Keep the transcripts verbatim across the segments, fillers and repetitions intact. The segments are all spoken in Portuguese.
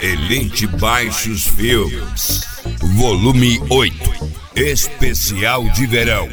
Elite Baixos Filmes, volume oito, especial de verão.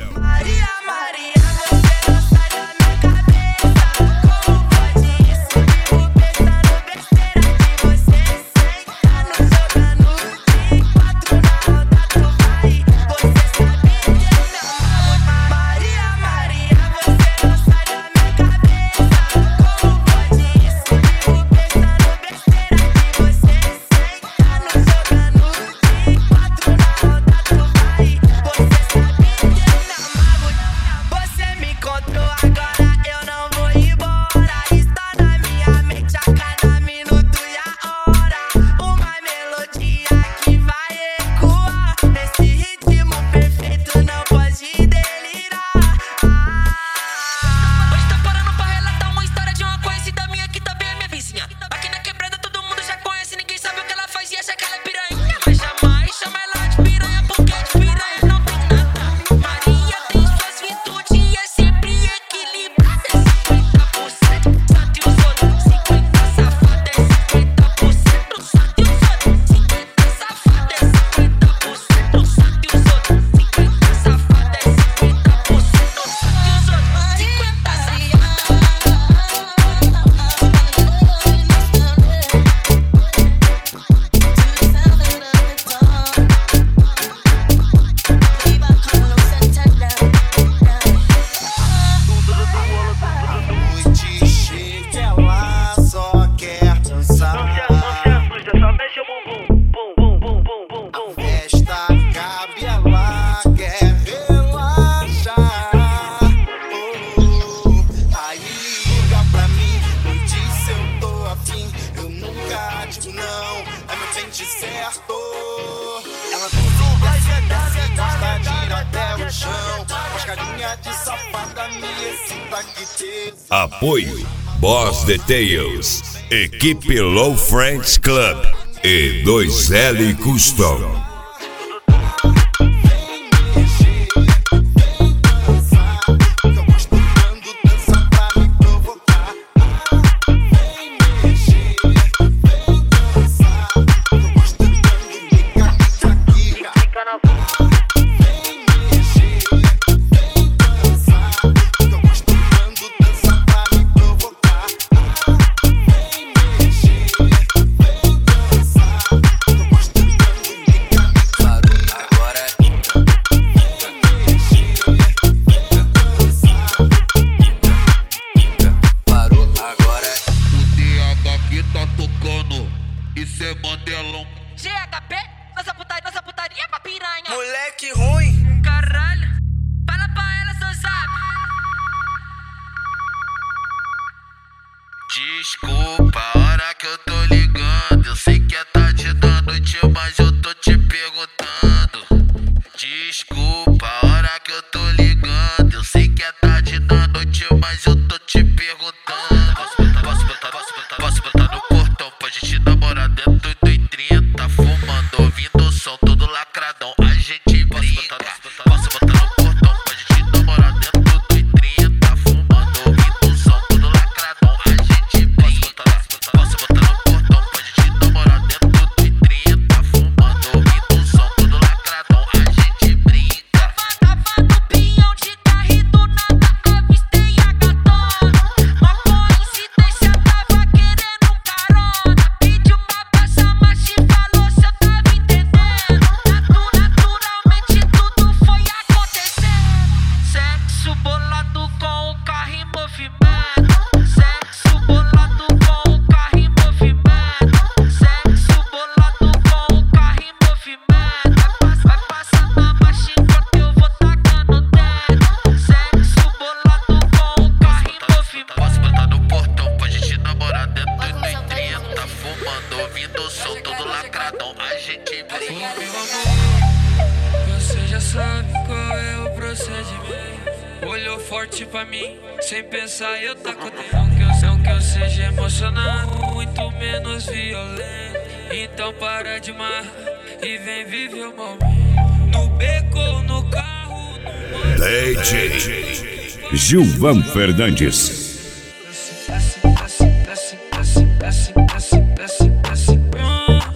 Apoio Boss Details, Equipe Low Friends Club e dois L Custom. G H P, nossa putaria, nossa putaria é pra piranha. Moleque ruim. Caralho, fala pra ela, seu zap. Desculpa a hora que eu tô ligando. Eu sei que é tarde da noite, mas eu tô te perguntando. Desculpa a hora que eu tô ligando. Eu sei que é tarde da noite, mas eu tô te perguntando. Posso botar, posso botar, posso botar, posso botar no portão pra gente namorar dentro do trinta, fumando, ouvindo o som todo lacradão. A gente brinca. Posso botar no portão pra gente namorar dentro do trinta, fumando, ouvindo o som todo lacradão. A gente brinca. Posso botar no portão pra gente namorar dentro do trinta, fumando, ouvindo o som todo lacradão. A gente brinca. Tava no pinhão de carro e do nada avistei a gatona. Uma coincidência, tava querendo carona. Pediu pra passar, mas te falou se eu tava entendendo. Naturalmente tudo foi acontecendo. Sexo bolado com o carro em movimento. Sexo bolado com o carro em movimento. Sexo bolado com o carro em movimento. Vai passando a marcha enquanto eu vou tacando o dedo. Sexo bolado com o carro em movimento. Posso botar no portão pra gente namorar dentro do trinta, fumando, ouvindo o som todo lacradão. A gente brinca. Você já sabe qual é o procedimento. Olhou forte pra mim, sem pensar eu taco dentro. Não que eu, não que eu seja emocionado, muito menos violento. Então para de mar e vem viver o momento. No beco ou no carro, no moto. D J Gilvan Fernandes. Desce, desce, desce, desce, desce, desce, desce, desce.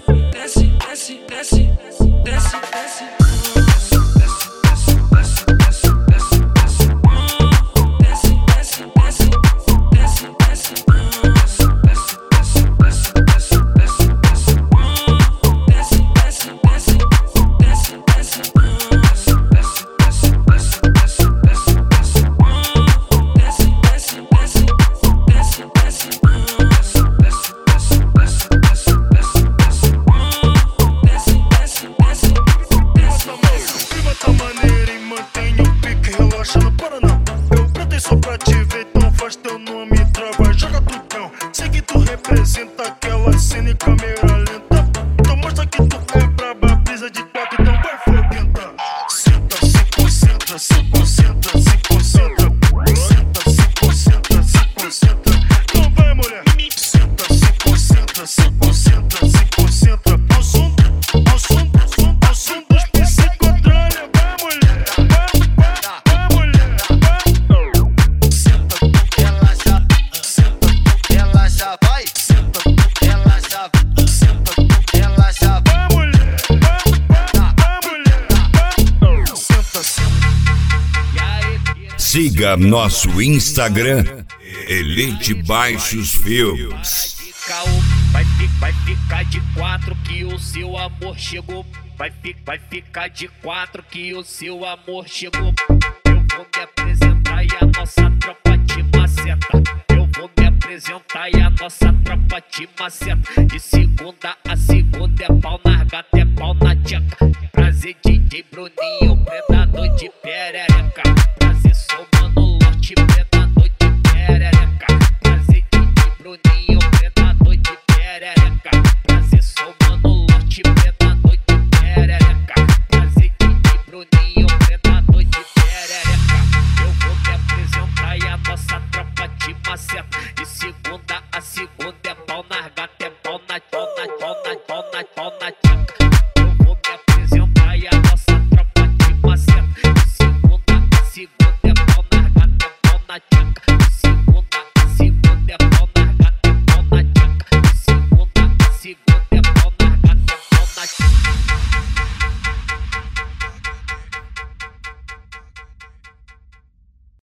Siga nosso Instagram, Elite Baixos Filmes. Vai, fi, vai ficar de quatro que o seu amor chegou. Vai, fi, vai ficar de quatro que o seu amor chegou. Eu vou me apresentar e a nossa tropa te maceta. Eu vou me apresentar e a nossa tropa te maceta. De segunda a segunda é pau na gata, é pau na tcheca. Prazer D J Bruninho, predador de perereca. Prazer sou Mano Lote, predador de perereca. Prazer D J Bruninho, predador de perereca. Prazer sou Mano Lote, predador de perereca. Prazer D J Bruninho, predador de perereca. Eu vou me apresentar e a nossa tropa te maceta. De segunda a segunda é pau na gata, é pau na pau na pau na pau na pau na tcheca. Eu vou me apresentar e a nossa tropa te maceta. De segunda a segunda é pau na gata, é pau na tcheca.